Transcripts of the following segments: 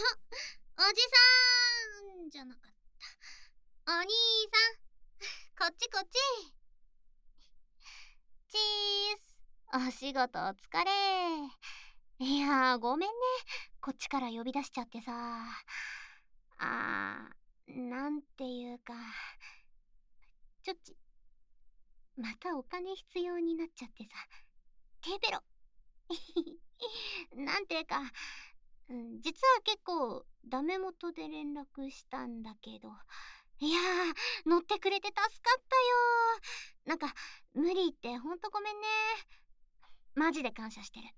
おじさんじゃなかった。お兄さん、こっちこっち。チース。お仕事お疲れ。いやー、ごめんね。こっちから呼び出しちゃってさ。なんていうか。ちょっち、またお金必要になっちゃってさ。テーペロ。なんていうか、実は結構ダメ元で連絡したんだけど。いやー、乗ってくれて助かったよー。なんか、無理言ってほんとごめんね。マジで感謝してる。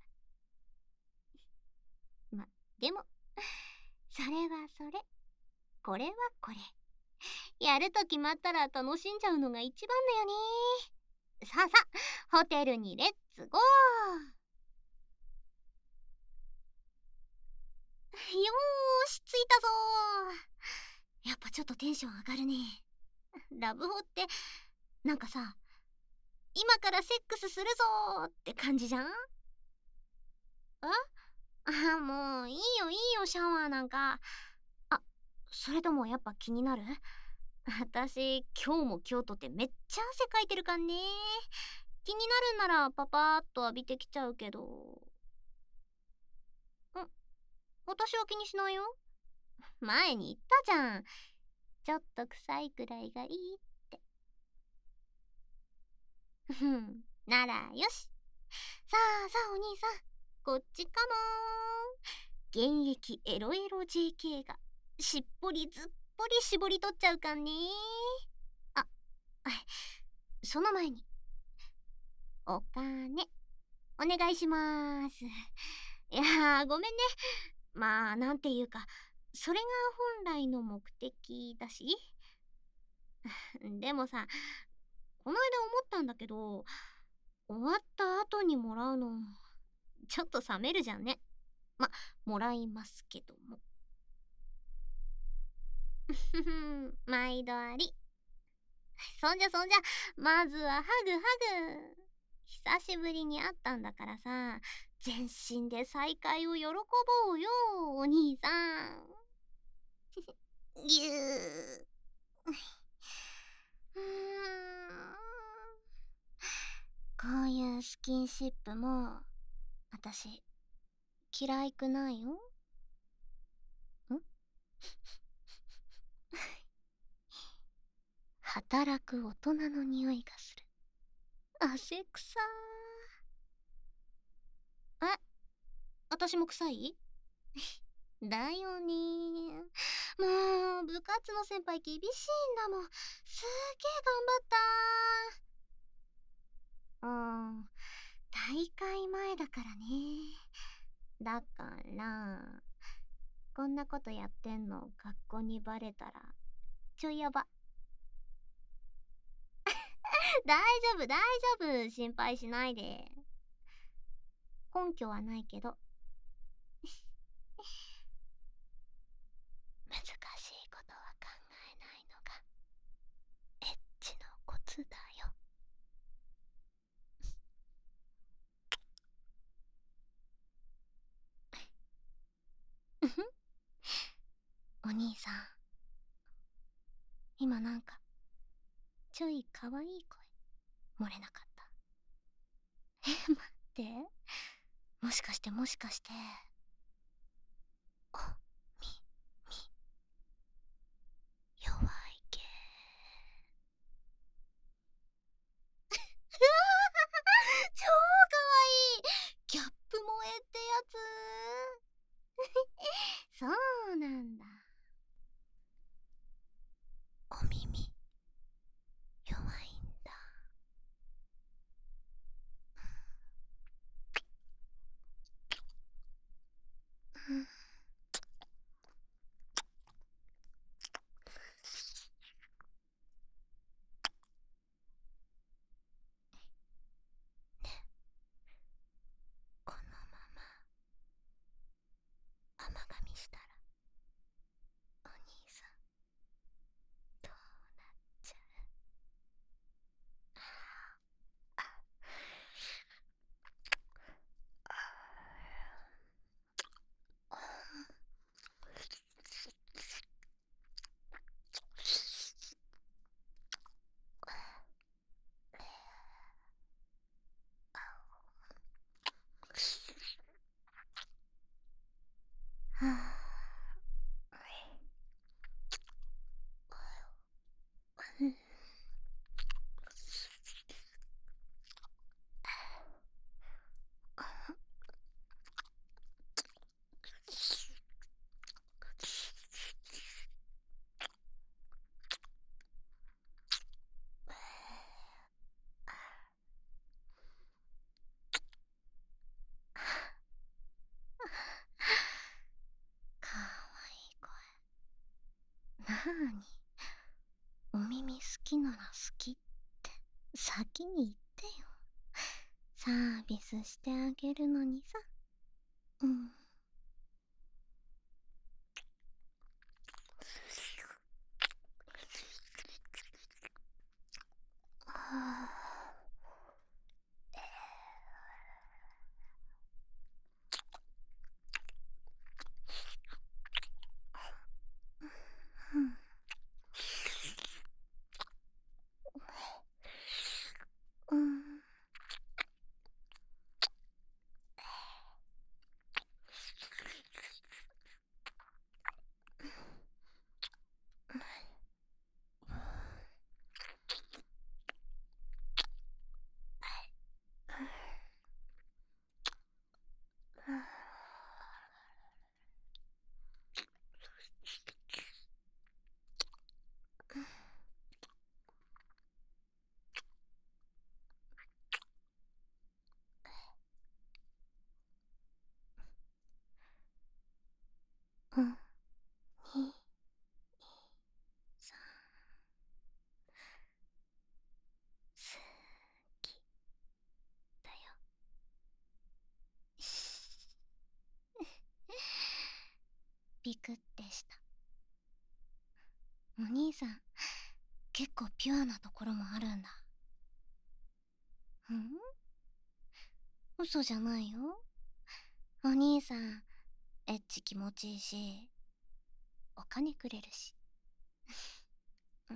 ま、でも、それはそれ。これはこれ。やると決まったら楽しんじゃうのが一番だよね。さあさあ、ホテルにレッツゴー。よーし、着いたぞー。やっぱちょっとテンション上がるね。ラブホって、なんかさ、今からセックスするぞーって感じじゃん。もういいよいいよ、シャワーなんか。あ、それともやっぱ気になる？私、今日も今日とってめっちゃ汗かいてるかんね。気になるんならパパーっと浴びてきちゃうけど。私は気にしないよ。前に言ったじゃん。ちょっと臭いくらいがいいって。ふん、ならよし。さあさあお兄さん、こっちかもーん。現役エロエロ JK がしっぽりずっぽり絞り取っちゃうかんね。あ、その前にお金お願いします。いやー、ごめんね。まあなんていうか、それが本来の目的だし。でもさ、この間思ったんだけど、終わった後にもらうのちょっと冷めるじゃんね。ま、もらいますけども。ふふん、毎度あり。そんじゃそんじゃ、まずはハグハグ。久しぶりに会ったんだからさ、全身で再会を喜ぼうよ、お兄さん。ぎゅー。うーん。こういうスキンシップも、私、嫌いくないよ。ん働く大人の匂いがする。汗臭ー。私も臭い？だよねー。もう、部活の先輩厳しいんだもん。すげえ頑張った。大会前だからね。だから、こんなことやってんの学校にバレたら、ちょいやば。大丈夫、大丈夫。心配しないで。根拠はないけど。難しいことは考えないのが、エッチのコツだよ。お兄さん、今なんか、ちょいかわいい声、漏れなかった？待って。もしかしてもしかして、お、み、弱い系。超かわいい。ギャップ萌えってやつ。そうなんだ。お耳、弱いんだ。うん。このまま甘噛みしたら、お兄さんどうなっちゃに、お耳好きなら好きって先に言ってよ。サービスしてあげるのにさ。うん。はあ、うん。うん。うん。に、さ、好きだよ。ビクってした。お兄さん、結構ピュアなところもあるんだ。ん？嘘じゃないよ。お兄さん、エッチ気持ちいいし、お金くれるし。うん。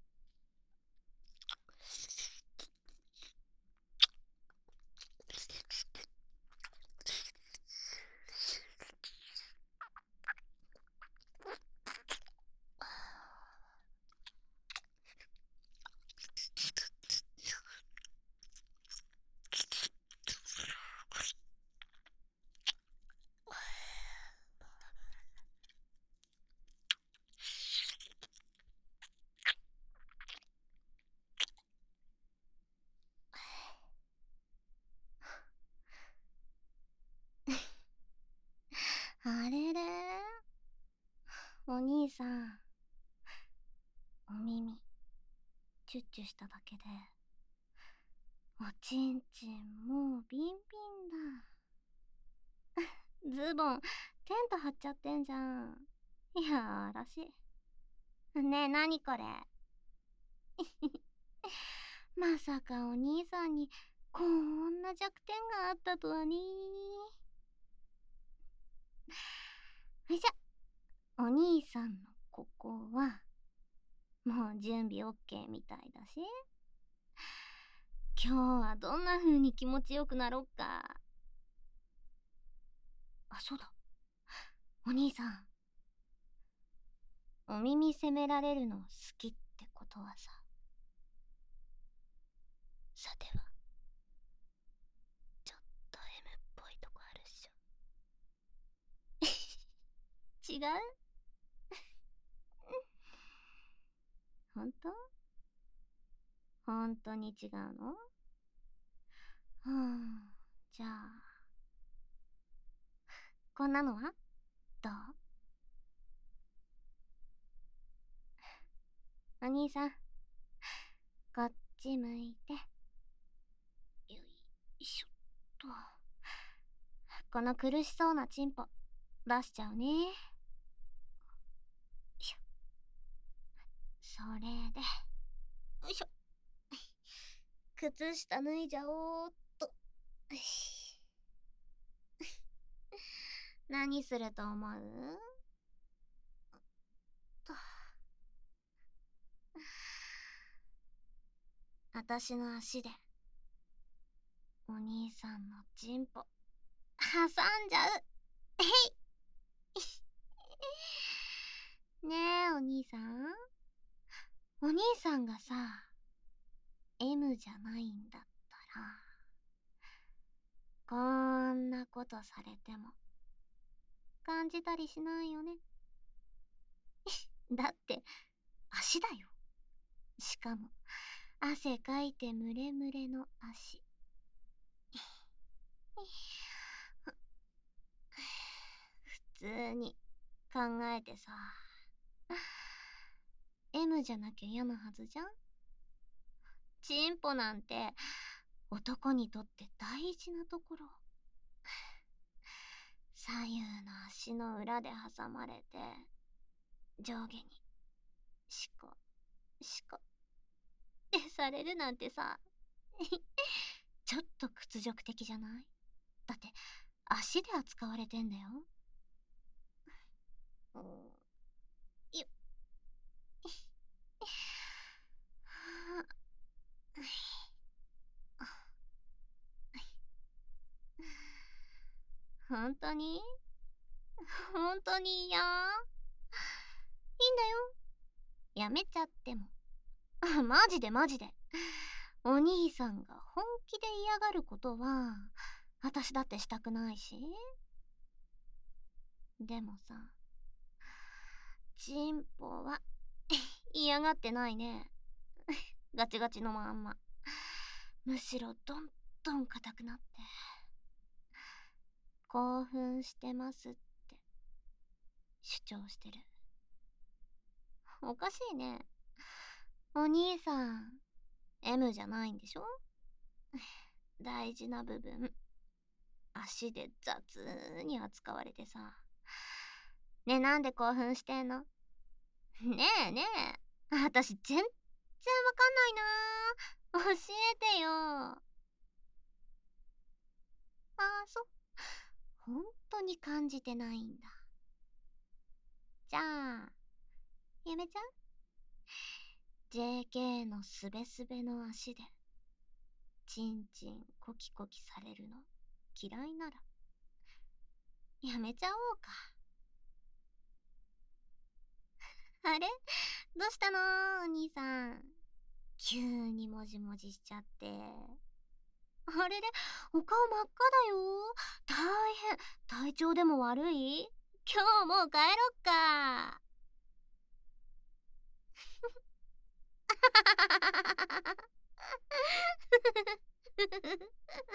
あれれ、お兄さん、お耳、チュッチュしただけで、おちんちんもうビンビンだ。ズボン、テント張っちゃってんじゃん。いやらしい。ねえ、なにこれ。まさかお兄さんにこんな弱点があったとはね。じゃ、お兄さんのここは、もう準備 OK みたいだし。今日はどんな風に気持ちよくなろっか。あ、そうだ。お兄さん、お耳責められるの好きってことはさ。さては、ちょっと M っぽいとこあるっしょ。違う？ほんと？ほんとに違うの？じゃあ、こんなのはどう？お兄さん、こっち向いて。よいしょっと。この苦しそうなチンポ、出しちゃうね。よいしょ。それで、よいしょ。靴下脱いじゃおうっと。何すると思う？と。私の足で、お兄さんのチンポ、挟んじゃう。えい。ねえ、お兄さん。お兄さんがさ、M じゃないんだったら、こんなことされても、感じたりしないよね。だって、足だよ。しかも、汗かいてムレムレの足。普通に考えてさ、 M じゃなきゃ嫌なはずじゃん。チンポなんて男にとって大事なところ。左右の足の裏で挟まれて上下にシコシコってされるなんてさちょっと屈辱的じゃない？だって足で扱われてんだよ。うん、よ本当に本当に嫌？いいんだよ、やめちゃっても。マジでマジで。お兄さんが本気で嫌がることは私だってしたくないし。でもさ、チンポは嫌がってないね。ガチガチのまんま。むしろどんどん硬くなって興奮してますって主張してる。おかしいね。お兄さん M じゃないんでしょ？大事な部分足で雑に扱われてさ。ねえ、なんで興奮してんの？ねえねえ、私全然わかんないな。教えてよ。そう。本当に感じてないんだ。じゃあやめちゃう？ JK のすべすべの足でチンチンコキコキされるの嫌いならやめちゃおうか。あれ、どうしたのお兄さん、急にもじもじしちゃって。あれれ、お顔真っ赤だよ。大変。体調でも悪い？今日もう帰ろっか。ごめん、ごめん、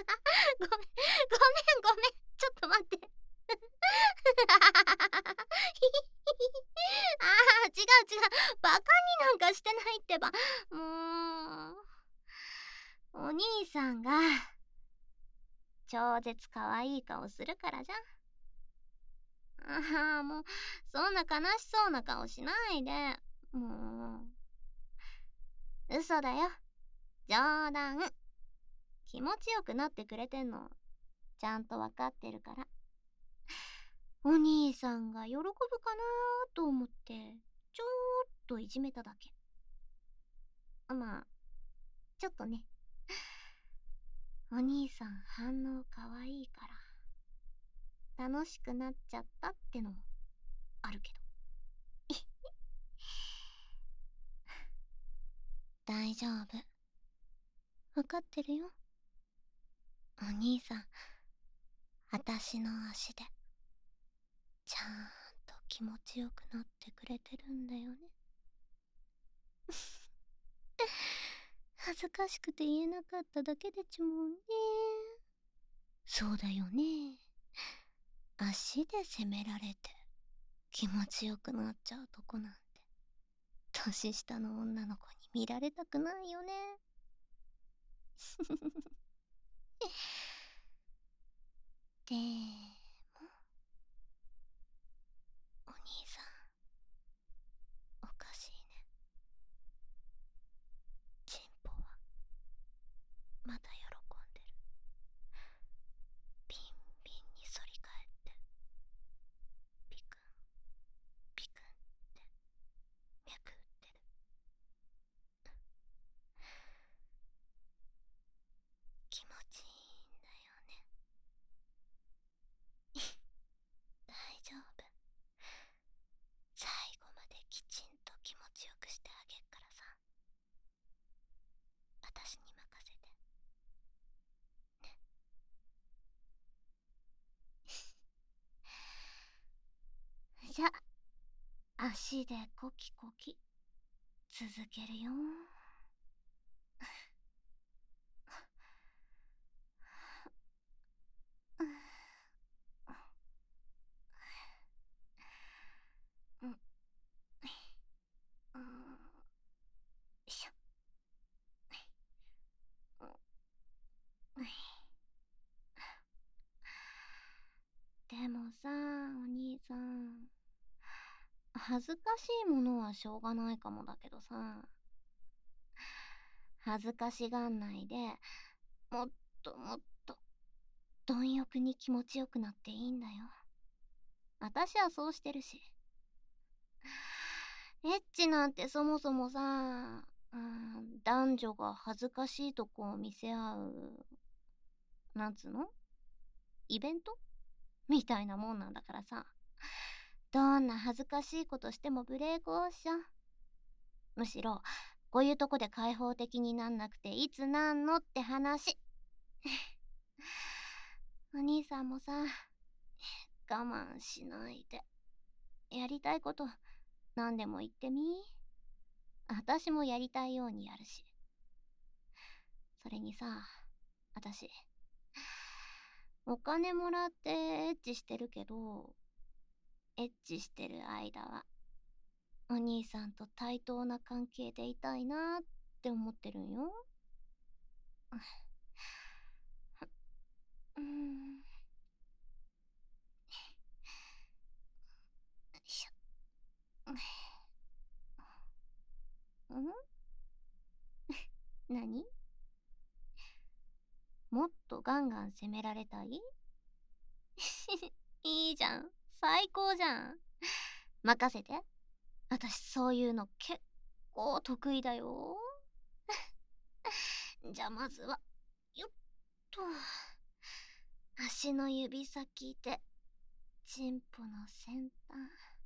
ごめん。ちょっと待って。違う違う。バカになんかしてないってば。もう、お兄さんが、超絶可愛い顔するからじゃん。もう、そんな悲しそうな顔しないで。もう、嘘だよ。冗談。気持ちよくなってくれてんのちゃんとわかってるから。お兄さんが喜ぶかなと思ってちょっといじめただけ。まあちょっとね。お兄さん反応かわいいから楽しくなっちゃったってのもあるけど。大丈夫、わかってるよ。お兄さん私の足でちゃんと気持ちよくなってくれてるんだよね。恥ずかしくて言えなかっただけでちゅもんね。そうだよね。足で責められて気持ちよくなっちゃうとこなんて年下の女の子に見られたくないよね。でもお兄さんおかしいね。チンポはまだ喜んでる。ビンビンに反り返ってピクンピクンって脈打ってる。気持ちいいんだよね。大丈夫、最後まできちんと気持ちよくしてあげっからさ。私に任せてね。じゃあ足でコキコキ続けるよ。うん、うん、 さ、お兄さん。恥ずかしいものはしょうがないかもだけどさ。恥ずかしがんないで、もっともっと、貪欲に気持ちよくなっていいんだよ。私はそうしてるし。エッチなんてそもそもさ、男女が恥ずかしいとこを見せ合う、なんつうのイベントみたいなもんなんだからさ。どんな恥ずかしいことしてもブレーコーっしょ。むしろ、こういうとこで開放的になんなくていつなんのって話。お兄さんもさ、我慢しないで。やりたいこと、何でも言ってみ。私もやりたいようにやるし。それにさ、私、お金もらってエッチしてるけど、エッチしてる間は、お兄さんと対等な関係でいたいなって思ってるんよ。うーん。よいしょ。何？もっとガンガン攻められたい？いいじゃん。最高じゃん。任せて。私そういうの結構得意だよ。じゃあまずは、よっと。足の指先で、チンポの先端。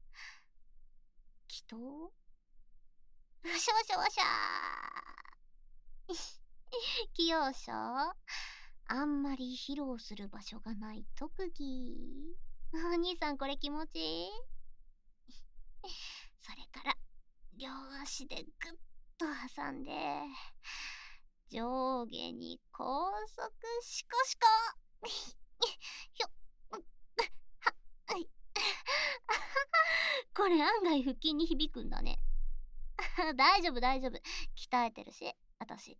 気筒？しょしょしゃー。器用しょ。あんまり披露する場所がない特技。お兄さんこれ気持ちいい？それから両足でグッと挟んで上下に高速シコシコひょっははいこれ案外腹筋に響くんだね。大丈夫大丈夫、鍛えてるし私。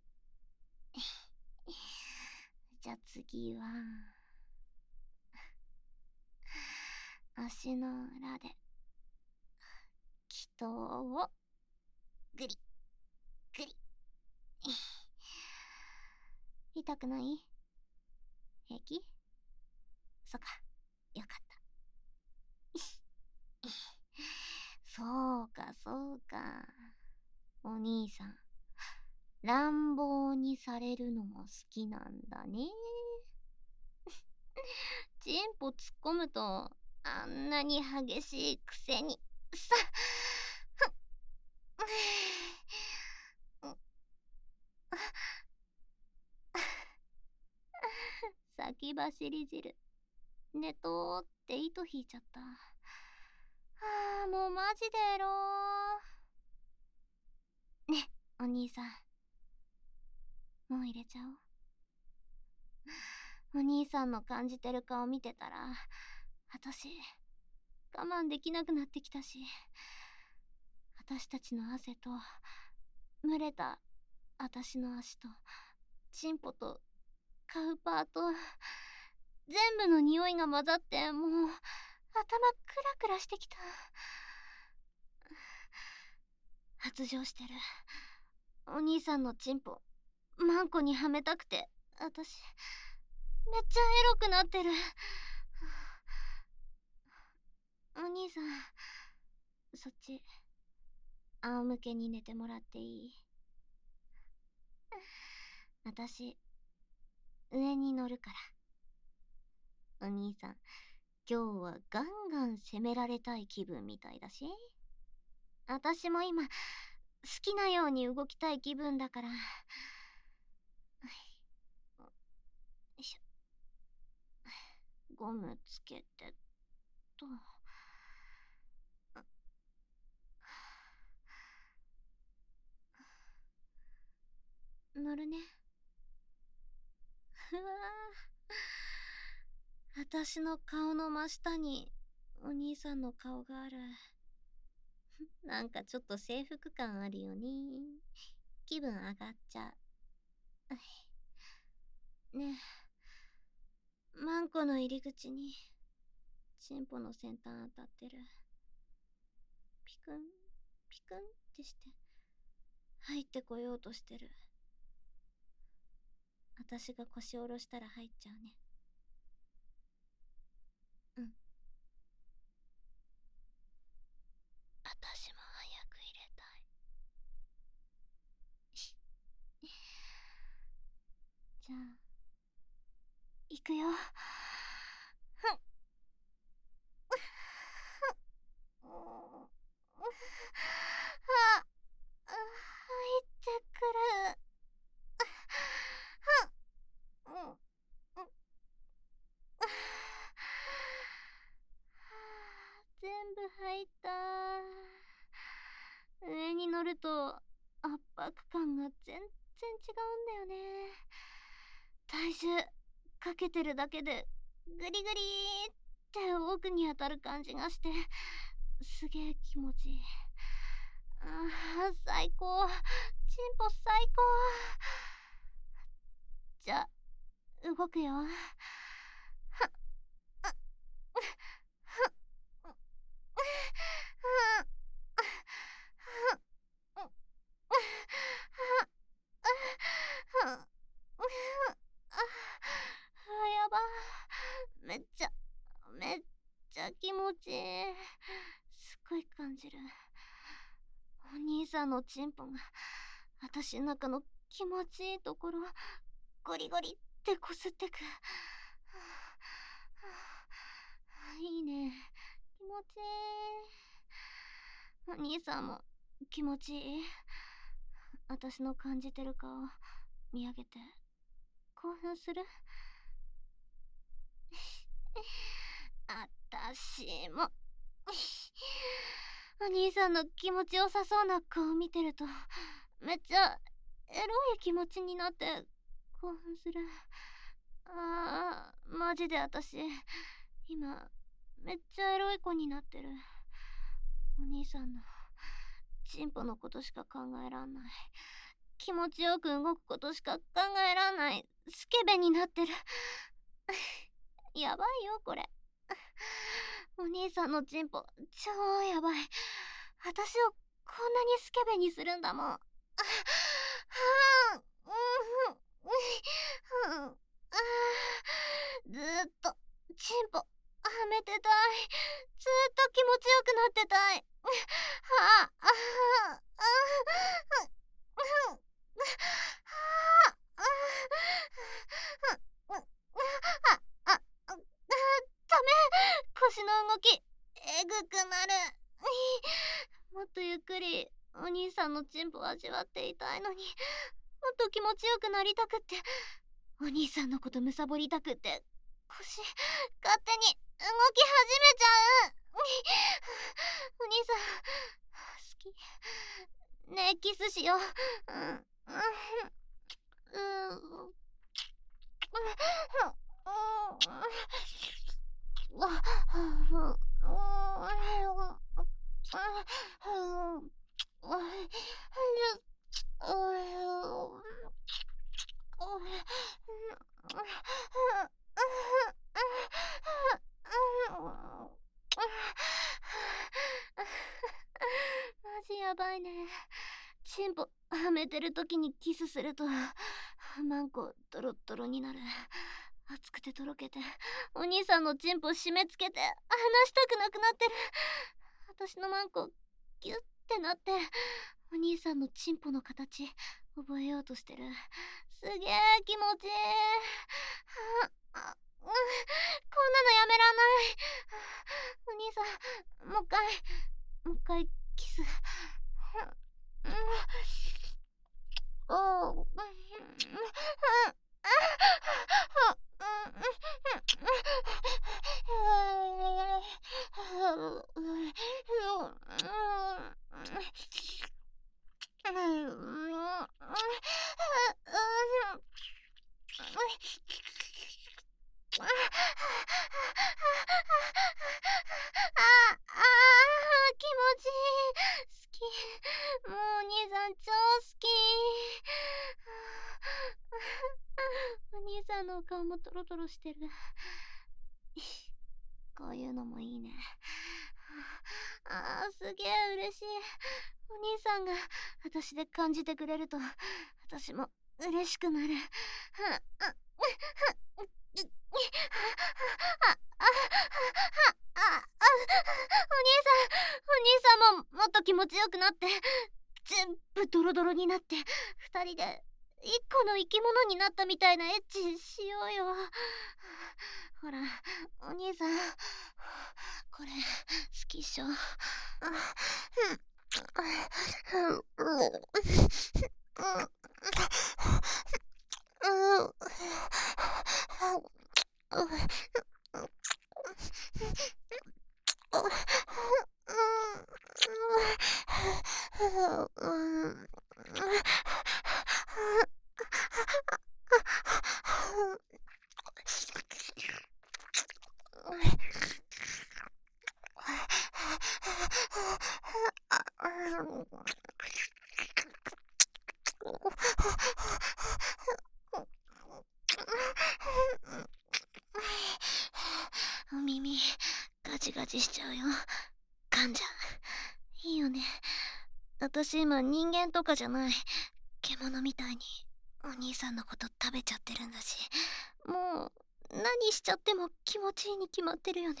じゃあ次は足の裏で気筒をグリグリ。痛くない？平気？そっか、よかった。そうかそうか、お兄さん乱暴にされるのも好きなんだね。チンポ突っ込むとあんなに激しいくせにさ先走り汁寝とーって糸引いちゃった。もうマジでエロー。ね、お兄さん、もう入れちゃおう。お兄さんの感じてる顔見てたら私我慢できなくなってきたし、私たちの汗と蒸れた私の足とチンポとカウパーと全部の匂いが混ざってもう頭クラクラしてきた。発情してる。お兄さんのチンポマンコにはめたくて私めっちゃエロくなってる。お兄さんそっち仰向けに寝てもらっていい？私上に乗るから。お兄さん今日はガンガン攻められたい気分みたいだし、私も今好きなように動きたい気分だから。よいしょ、ゴムつけてと。乗るね。うわー、私の顔の真下にお兄さんの顔がある。なんかちょっと征服感あるよね。気分上がっちゃう。ねえ、マンコの入り口にチンポの先端当たってる。ピクンピクンってして入ってこようとしてる。私が腰下ろしたら入っちゃうね。うん。私も早く入れたい。じゃあ行くよ。入ってくる。全部入った。上に乗ると圧迫感が全然違うんだよね。体重かけてるだけでグリグリって奥に当たる感じがしてすげえ気持ちいい。最高。チンポ最高。じゃあ動くよ。やば。めっちゃ気持ちいい。すっごい感じる。お兄さんのチンポが私の中の気持ちいいところゴリゴリってこすってく。いいね。気持ちいい。お兄さんも気持ちいい。私の感じてる顔見上げて興奮する。あたしも。お兄さんの気持ちよさそうな顔見てるとめっちゃエロい気持ちになって興奮する。マジで私今めっちゃエロい子になってる。お兄さんのチンポのことしか考えらんない。気持ちよく動くことしか考えらんないスケベになってる。やばいよこれ。お兄さんのチンポ超やばい。私をこんなにスケベにするんだもん。ずーっとチンポはめてたい。ずーっと気持ちよくなってたい。ダメ。腰の動きえぐくなる。もっとゆっくりお兄さんのチンポを味わっていたいのに、もっと気持ちよくなりたくって、お兄さんのことむさぼりたくって、腰勝手に動き始めちゃう。お兄さん好き。ねえキスしよう。マジやばいね。チンポはめてる時にキスするとマンコドロッドロになる。熱くてとろけてお兄さんのチンポ締め付けて離したくなくなってる。私のマンコギュッてなってお兄さんのチンポの形覚えようとしてる。すげえ気持ちいい。こんなのやめらんない。お兄さんもう一回キス。気持ちいい。好き。もうお兄さん超好き。お兄さんのお顔もトロトロしてる。ごこういうのもいいね。ああ、すげえ嬉しい。お兄さんが私で感じてくれると、私も嬉しくなる。お兄さんももっと気持ちよくなって、全部ドロドロになって、二人で一個の生き物になったみたいなエッチしようよ。ほら、お兄さん、これ好きっしょ。お耳ガチガチしちゃうよ。噛んじゃう。いいよね。私今人間とかじゃない。獣みたいにお兄さんのこと食べちゃってるんだし、もう何しちゃっても気持ちいいに決まってるよね。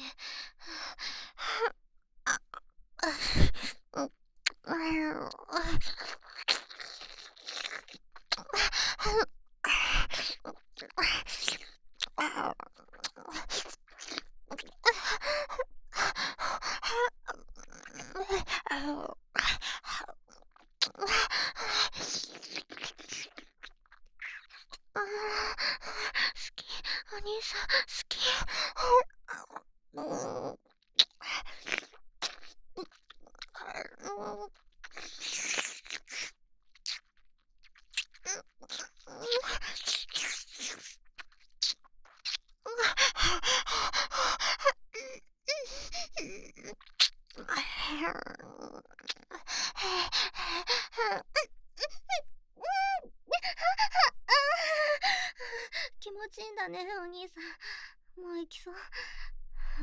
好き、お兄さん好き。気持ちいいんだね、お兄さん。もう行きそう。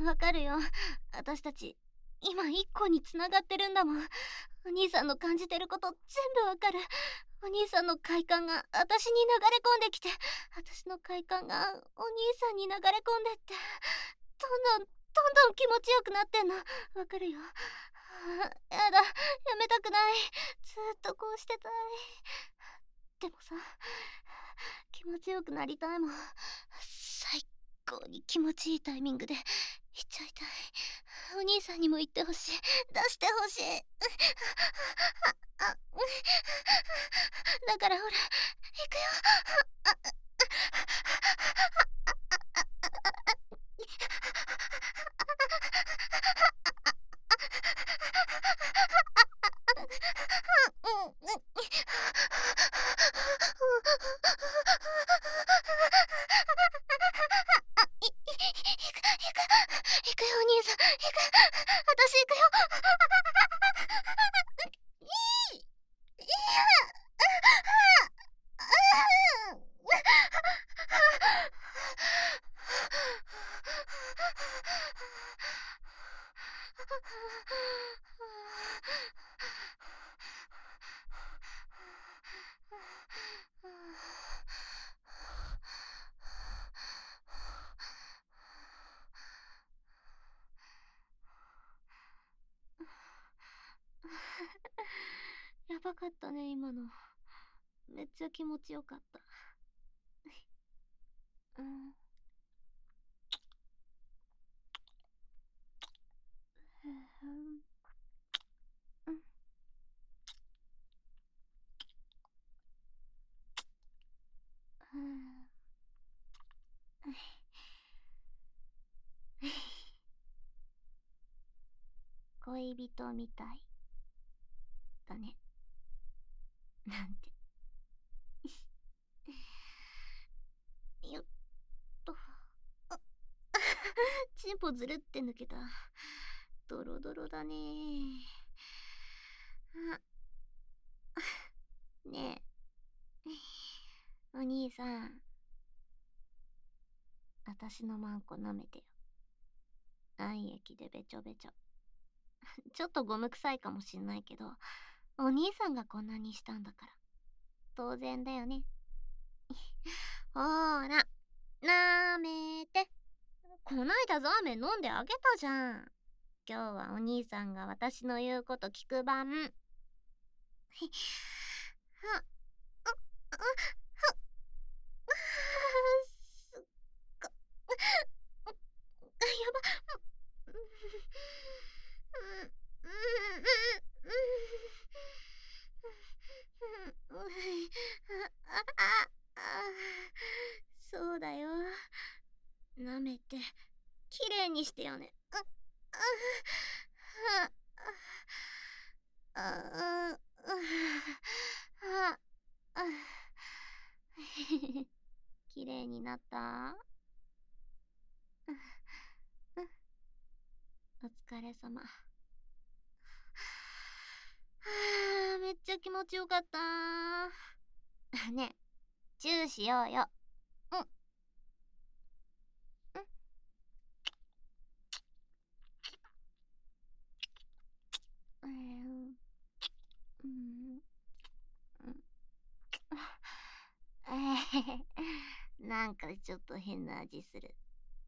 わかるよ。私たち、今一個に繋がってるんだもん。お兄さんの感じてること全部わかる。お兄さんの快感が私に流れ込んできて、私の快感がお兄さんに流れ込んでって、どんどん気持ちよくなってんの。わかるよ。やだ、やめたくない。ずっとこうしてたい。でもさ、気持ちよくなりたいもん。最高に気持ちいいタイミングで言っちゃいたい。お兄さんにも言ってほしい。出してほしい。だからほら、行くよ。行くよ、お兄さん。行く。私行くよ。いや。やばかったね、今の。めっちゃ気持ちよかった。うん。うん。恋人みたいだね。なんて。よっと。チンポずるって抜けた。ドロドロだね。ねえ、お兄さん、私のマンコ舐めてよ。 愛液でべちょべちょ。ちょっとゴム臭いかもしんないけど、お兄さんがこんなにしたんだから当然だよね。ほーら、なめて。こないだザーメン飲んであげたじゃん。今日はお兄さんが私の言うこと聞く番。は、あ、あ、すっご、やば。そうだよ。舐めて、きれいにしてよね。きれいになった？お疲れ様。めっちゃ気持ちよかった。ねえ、チューしようよ。うん。うん。うん。なんかちょっと変な味する。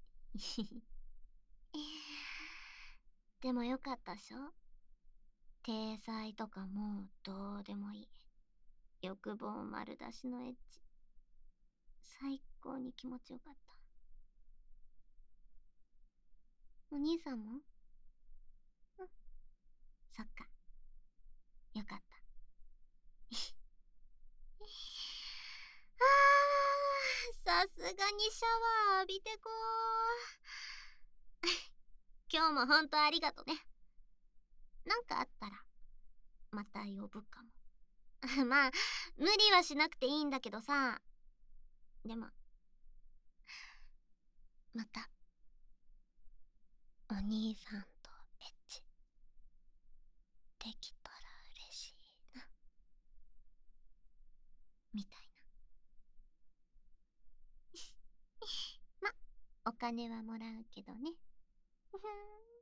でもよかったっしょ？体裁とかもうどうでもいい。欲望丸出しのエッチ。最高に気持ちよかった。お兄さんも？うん。そっか。よかった。さすがにシャワー浴びてこー。今日もほんとありがとね。なんかあったら、また呼ぶかも。まあ、無理はしなくていいんだけどさ。でも、また、お兄さんとエッチ、できたら嬉しいな。みたいな。ま、お金はもらうけどね。ふふん。